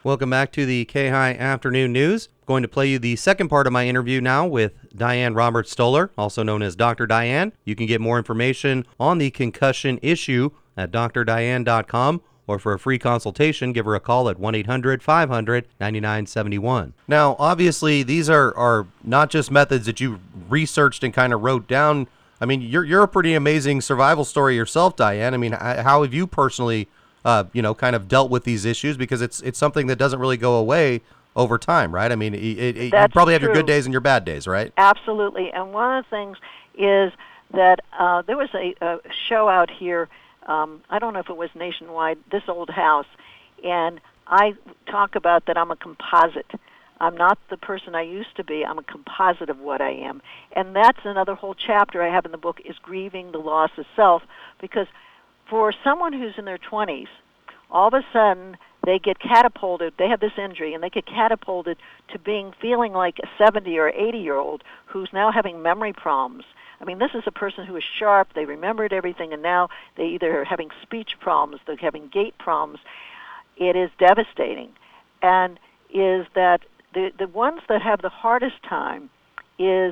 Welcome back to the K-High Afternoon News. Going to play you the second part of my interview now with Diane Roberts-Stoller, also known as Dr. Diane. You can get more information on the concussion issue at drdiane.com, or for a free consultation, give her a call at 1-800-500-9971. Now, obviously, these are not just methods that you researched and kind of wrote down. I mean, you're a pretty amazing survival story yourself, Diane. I mean, how have you personally kind of dealt with these issues, because it's something that doesn't really go away over time, right? I mean, you probably have your good days and your bad days, right? Absolutely. And one of the things is that there was a show out here, I don't know if it was nationwide, This Old House, and I talk about that I'm a composite. I'm not the person I used to be. I'm a composite of what I am. And that's another whole chapter I have in the book, is grieving the loss of self, because for someone who's in their 20s, all of a sudden they get catapulted, they have this injury, and they get catapulted to feeling like a 70 or 80-year-old who's now having memory problems. I mean, this is a person who is sharp, they remembered everything, and now they either are having speech problems, they're having gait problems. It is devastating. And is that the ones that have the hardest time is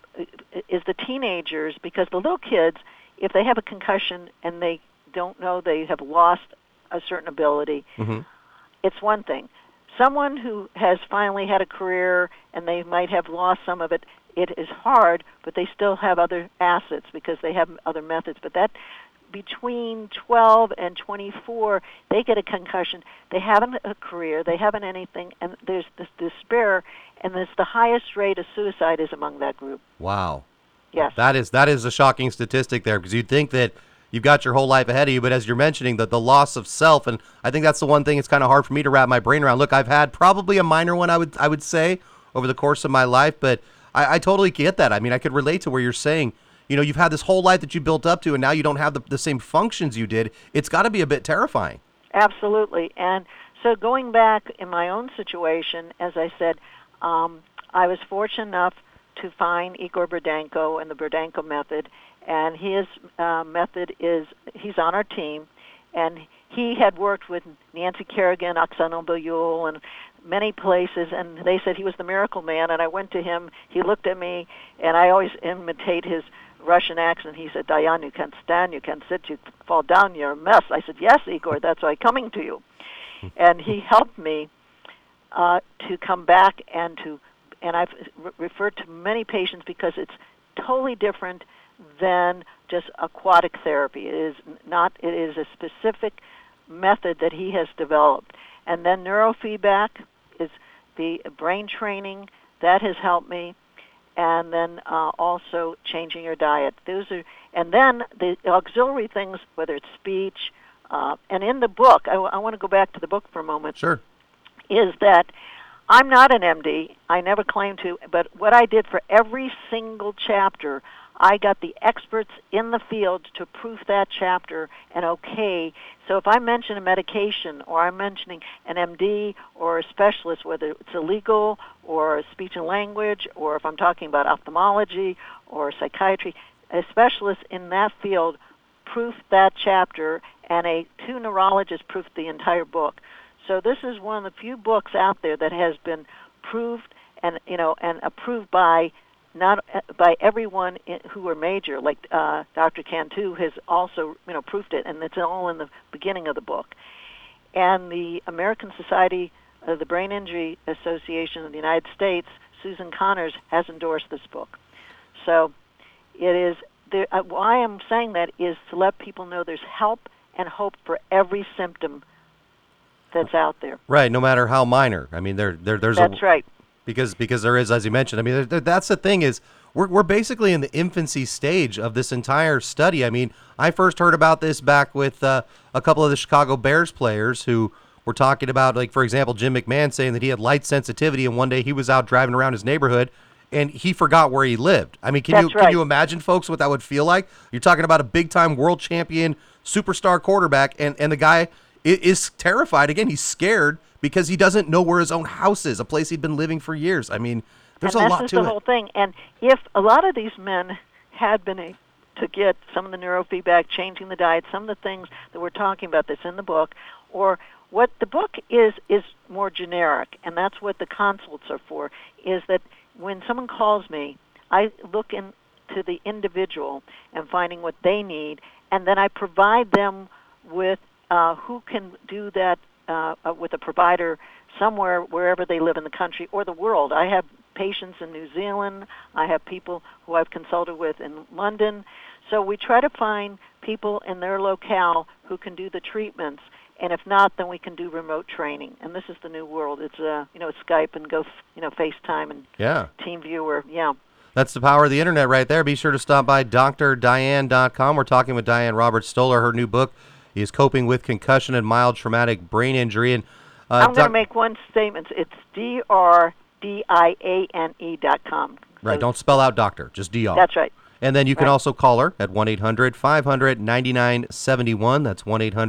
the teenagers, because the little kids, if they have a concussion and they don't know they have lost a certain ability, it's one thing. Someone who has finally had a career and they might have lost some of it, it is hard, but they still have other assets because they have other methods. But that between 12 and 24, they get a concussion. They haven't a career, they haven't anything, and there's this despair, and there's the highest rate of suicide is among that group. Wow. Yes. That is a shocking statistic there, because you'd think that you've got your whole life ahead of you, but as you're mentioning, the loss of self, and I think that's the one thing it's kind of hard for me to wrap my brain around. Look, I've had probably a minor one, I would say, over the course of my life, but I totally get that. I mean, I could relate to where you're saying, you've had this whole life that you built up to, and now you don't have the same functions you did. It's got to be a bit terrifying. Absolutely. And so going back in my own situation, as I said, I was fortunate enough to find Igor Burdenko and the Burdenko method, and his method is, he's on our team, and he had worked with Nancy Kerrigan, Oksana Bayul, and many places, and they said he was the miracle man, and I went to him, he looked at me, and I always imitate his Russian accent. He said, "Diane, you can't stand, you can't sit, you fall down, you're a mess." I said, "Yes, Igor, that's why I'm coming to you." And he helped me to come back, and I've referred to many patients because it's totally different than just aquatic therapy. It is a specific method that he has developed. And then neurofeedback is the brain training that has helped me, and then also changing your diet. And then the auxiliary things, whether it's speech, and in the book, I want to go back to the book for a moment. Sure. Is that I'm not an MD. I never claimed to, but what I did for every single chapter, I got the experts in the field to proof that chapter and okay. So if I mention a medication, or I'm mentioning an MD or a specialist, whether it's a legal or a speech and language, or if I'm talking about ophthalmology or psychiatry, a specialist in that field proofed that chapter, and two neurologists proofed the entire book. So this is one of the few books out there that has been proved and approved by not by everyone who are major, like Dr. Cantu has also proofed it, and it's all in the beginning of the book. And the American Society of the Brain Injury Association of the United States, Susan Connors, has endorsed this book. So it is why I'm saying that is to let people know there's help and hope for every symptom that's out there. Right, no matter how minor. I mean, there's that's right. Because there is, as you mentioned, I mean, that's the thing is we're basically in the infancy stage of this entire study. I mean, I first heard about this back with a couple of the Chicago Bears players who were talking about, like, for example, Jim McMahon saying that he had light sensitivity, and one day he was out driving around his neighborhood and he forgot where he lived. I mean, can you imagine, folks, what that would feel like? You're talking about a big-time world champion, superstar quarterback, and the guy is terrified. Again, he's scared because he doesn't know where his own house is, a place he'd been living for years. I mean, there's a lot to it. And that's the whole thing. And if a lot of these men had been to get some of the neurofeedback, changing the diet, some of the things that we're talking about that's in the book, or what the book is more generic, and that's what the consults are for, is that when someone calls me, I look into the individual and finding what they need, and then I provide them with who can do that with a provider somewhere, wherever they live in the country or the world. I have patients in New Zealand. I have people who I've consulted with in London. So we try to find people in their locale who can do the treatments. And if not, then we can do remote training. And this is the new world. It's Skype and FaceTime and TeamViewer. Yeah. That's the power of the internet right there. Be sure to stop by drdiane.com. We're talking with Diane Roberts-Stolar. Her new book is Coping with Concussion and Mild Traumatic Brain Injury. And I'm going to make one statement. It's drdiane.com. Right. Don't spell out doctor. Just DR. That's right. And then you can also call her at 1-800-500-9971. That's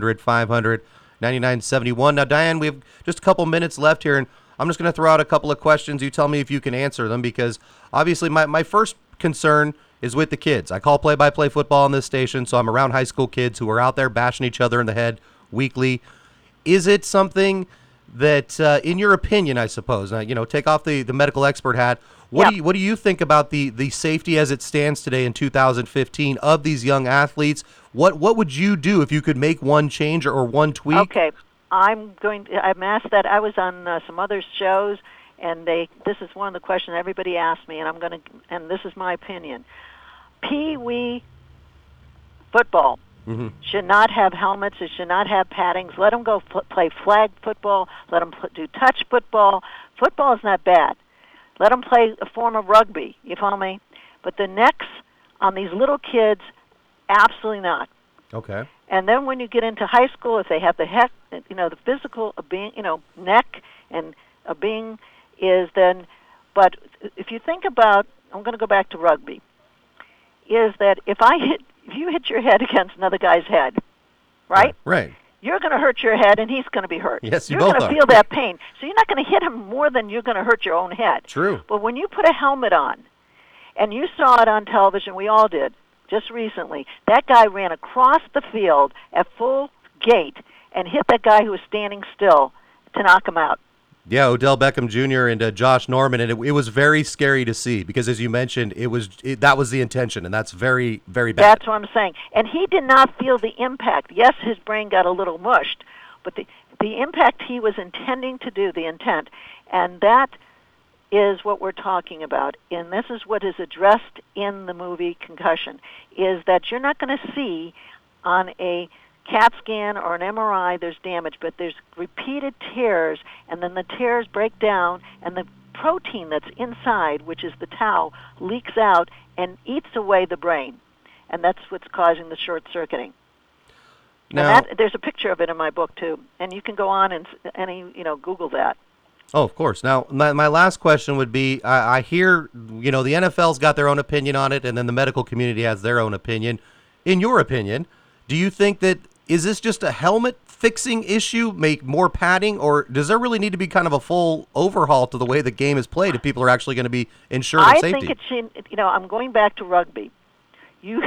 1-800-500-9971. Now, Diane, we have just a couple minutes left here, and I'm just going to throw out a couple of questions. You tell me if you can answer them, because obviously my first concern is with the kids. I call play-by-play football on this station, so I'm around high school kids who are out there bashing each other in the head weekly. Is it something that, in your opinion, I suppose, take off the medical expert hat, what do you think about the safety as it stands today in 2015 of these young athletes? What would you do if you could make one change or one tweak? Okay, I'm asked that. I was on some other shows, and this is one of the questions everybody asked me, and this is my opinion. Pee-wee football should not have helmets. It should not have paddings. Let them go play flag football. Let them do touch football. Football is not bad. Let them play a form of rugby. You follow me? But the necks on these little kids, absolutely not. Okay. And then when you get into high school, if they have the physical of being, neck and of being is then, but if you think about, I'm going to go back to rugby, is that if you hit your head against another guy's head, right? Right. You're going to hurt your head, and he's going to be hurt. Yes, you're going to feel that pain. So you're not going to hit him more than you're going to hurt your own head. True. But when you put a helmet on, and you saw it on television, we all did, just recently, that guy ran across the field at full gait and hit that guy who was standing still to knock him out. Yeah, Odell Beckham Jr. and Josh Norman, and it was very scary to see because, as you mentioned, that was the intention, and that's very, very bad. That's what I'm saying. And he did not feel the impact. Yes, his brain got a little mushed, but the impact he was intending to do, the intent, and that is what we're talking about. And this is what is addressed in the movie Concussion, is that you're not going to see on a CAT scan or an MRI, there's damage, but there's repeated tears, and then the tears break down, and the protein that's inside, which is the tau, leaks out and eats away the brain, and that's what's causing the short-circuiting. Now, there's a picture of it in my book, too, and you can go on and Google that. Oh, of course. Now, my last question would be, I hear, the NFL's got their own opinion on it, and then the medical community has their own opinion. In your opinion, do you think that is this just a helmet fixing issue, make more padding, or does there really need to be kind of a full overhaul to the way the game is played if people are actually going to be insured of safety? I think it should, I'm going back to rugby. You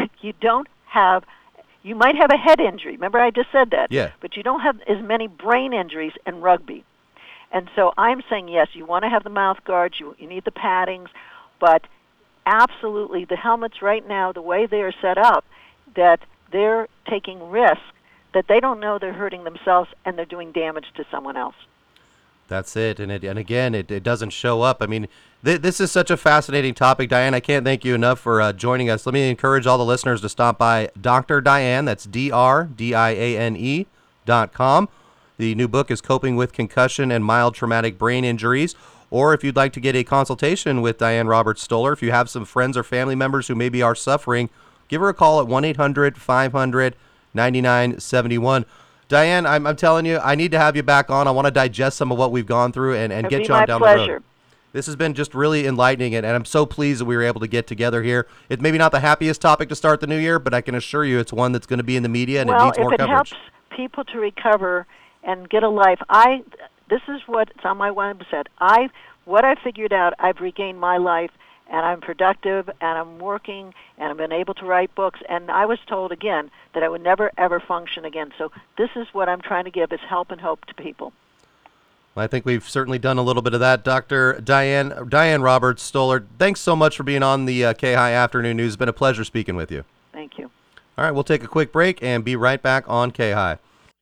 might have a head injury. Remember I just said that? Yeah. But you don't have as many brain injuries in rugby. And so I'm saying, yes, you want to have the mouth guards, you need the paddings, but absolutely the helmets right now, the way they are set up, that they're taking risks that they don't know they're hurting themselves and they're doing damage to someone else. That's it. And again, it doesn't show up. I mean, this is such a fascinating topic, Diane. I can't thank you enough for joining us. Let me encourage all the listeners to stop by Dr. Diane, that's drdiane.com. The new book is Coping with Concussion and Mild Traumatic Brain Injuries. Or if you'd like to get a consultation with Diane Roberts-Stolar, if you have some friends or family members who maybe are suffering, give her a call at 1-800-500-9971. Diane, I'm telling you, I need to have you back on. I want to digest some of what we've gone through and get you on down the road. This has been just really enlightening, and I'm so pleased that we were able to get together here. It's maybe not the happiest topic to start the new year, but I can assure you it's one that's going to be in the media, and it needs more coverage. Well, if it helps people to recover and get a life, this is what's on my website. What I figured out, I've regained my life, and I'm productive, and I'm working, and I've been able to write books. And I was told again that I would never ever function again. So this is what I'm trying to give is help and hope to people. Well, I think we've certainly done a little bit of that. Dr. Diane Roberts Stoller, thanks so much for being on the K-High Afternoon News. It's been a pleasure speaking with you. Thank you. All right, we'll take a quick break and be right back on K-High.